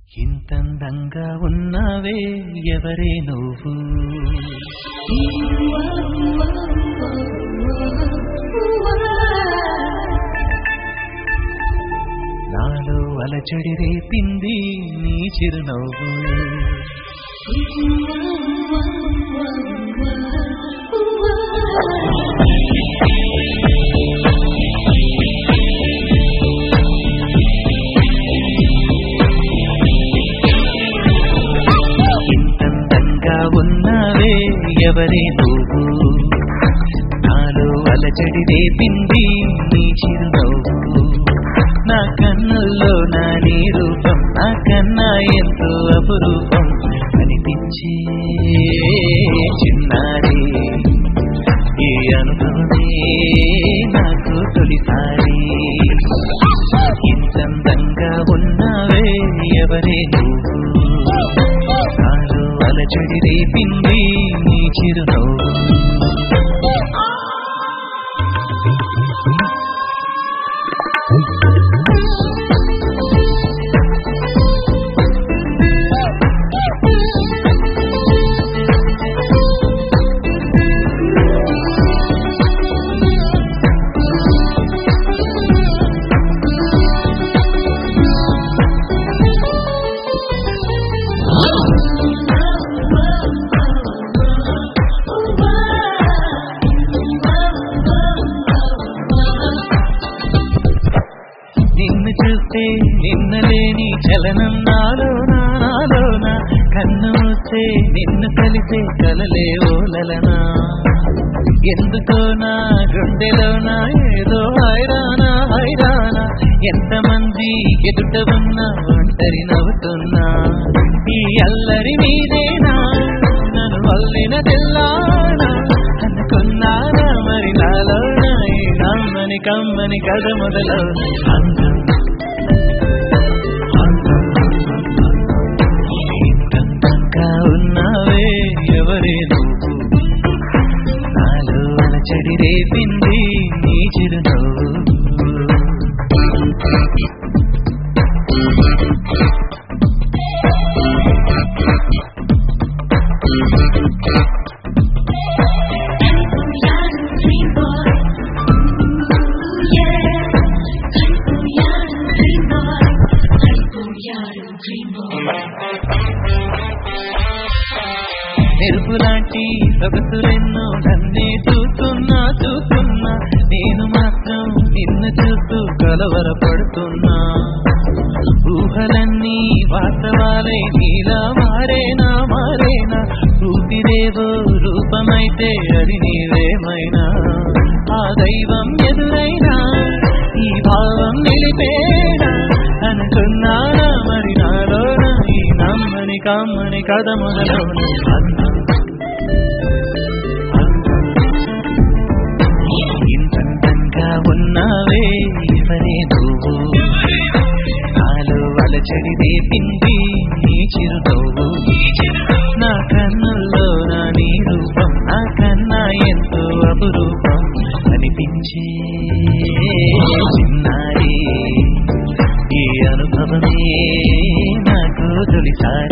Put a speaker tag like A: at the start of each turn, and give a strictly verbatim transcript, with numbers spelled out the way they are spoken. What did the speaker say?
A: ఇంతందంగా ఉన్నావే ఎవరే నువ్వు నాలో అలచడి రేపింది నీ చిరునవ్వు ఉన్నావే ఎవరే నువ్వు నాలో అలచడి రేపింది నీ చిరునవ్వు నా కన్నుల్లో నా నీ రూపం నా కన్నా ఎంతో అపురూపం అనిపించే చిన్నారి ఈ అనుభవమే నాకు తొలిసారి ఇంతందంగా ఉన్నావే ఎవరే నువ్వు నాలో అలచడి రేపింది నీ చిరునవ్వు నిన్ను చూస్తే నిన్నలేని చలనం నాలోనా నాలోనా కన్ను మూస్తే నిన్ను కలిసే కలలే ఓలలనా ఎందుకో నా గుండెలోనా ఏదో హైరానా హైరానా ఎంతమంది ఎదుట ఉన్నా ఒంటరి నవ్వుతున్నా ఈ అల్లరి మీదేనా నన్ను వల్లిన తెల్లానా అనుకున్నానా మరి నాలోనా ఈ నమ్మని కమ్మని కథ మొదలవునా అందం ఇంతంగా ఉన్నావే ఎవరే నువ్వు నాలో అలచడి రేపింది నీ చిరునవ్వు మెరుపులాంటి సొగసులెన్నో నన్నే చూస్తున్నా చూస్తున్నా నేను మాత్రం నిన్ను చూస్తూ కలవరపడుతున్నా ఊహలన్నీ వాస్తవాలై నీలా మారేనా మారేనా ఊపిరేవో రూపమైతే అది నీవేమైనా ఆ దైవం ఎదురైనా ఈ భావం నిలిపేనా అనుకున్నానా మరి నాలోనా ఈ నమ్మని కమ్మని కథ మొదలవునా ఇంతంగా ఉన్నావే ఎవరే నువ్వు నాలో అలచడి రేపింది నీ చిరునవ్వు నా కన్నుల్లో నా నీ రూపం నా కన్నా ఎంతో అపురూపం అనిపించే చిన్నారి ఈ అనుభవమే నాకు తొలిసారి